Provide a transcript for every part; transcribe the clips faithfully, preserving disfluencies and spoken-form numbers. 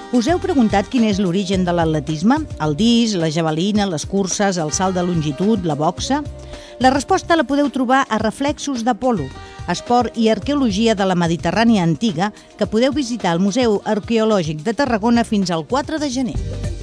Us heu preguntat quin és l'origen de l'atletisme? El disc, la javelina, les curses, el salt de longitud, la boxa? La resposta la podeu trobar a Reflexos d'Apol·lo, esport i arqueologia de la Mediterrània antiga, que podeu visitar al Museu Arqueològic de Tarragona fins al quatre de gener.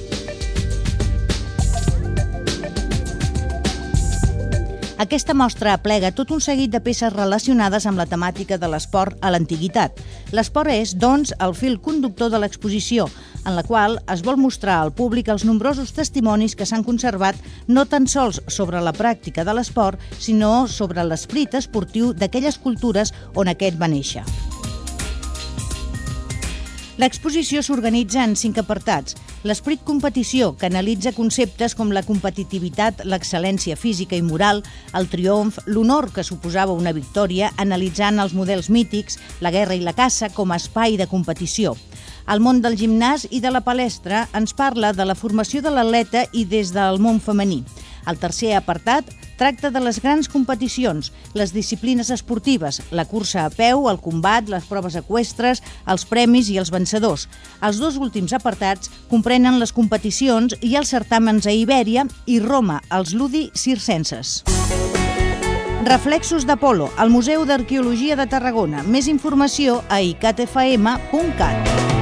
Aquesta mostra aplega tot un seguit de peces relacionades amb la temàtica de l'esport a l'antiguitat. L'esport és, doncs, el fil conductor de l'exposició, en la qual es vol mostrar al públic els nombrosos testimonis que s'han conservat no tan sols sobre la pràctica de l'esport, sinó sobre l'esperit esportiu d'aquelles cultures on aquest va néixer. L'exposició s'organitza en cinc apartats. L'esperit competició, que analitza conceptes com la competitivitat, l'excel·lència física i moral, el triomf, l'honor que suposava una victòria, analitzant els models mítics, la guerra i la caça com a espai de competició. El món del gimnàs i de la palestra ens parla de la formació de l'atleta i des del món femení. El tercer apartat tracta de les grans competicions, les disciplines esportives, la cursa a peu, el combat, les proves eqüestres, els premis i els vencedors. Els dos últims apartats comprenen les competicions i els certàmens a Ibèria i Roma, els ludi circenses. Reflexos d'Apol·lo, al Museu d'Arqueologia de Tarragona. Més informació a i cat efa ema punt cat.